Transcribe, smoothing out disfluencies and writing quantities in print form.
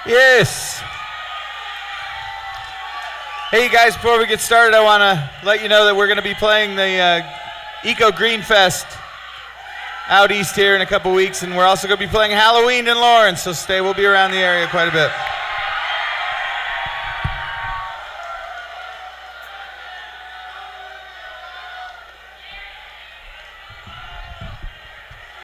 Yes. Hey, you guys, before we get started, I want to let you know that we're going to be playing the Eco Green Fest out east here in a couple weeks, and we're also going to be playing Halloween in Lawrence, so we'll be around the area quite a bit.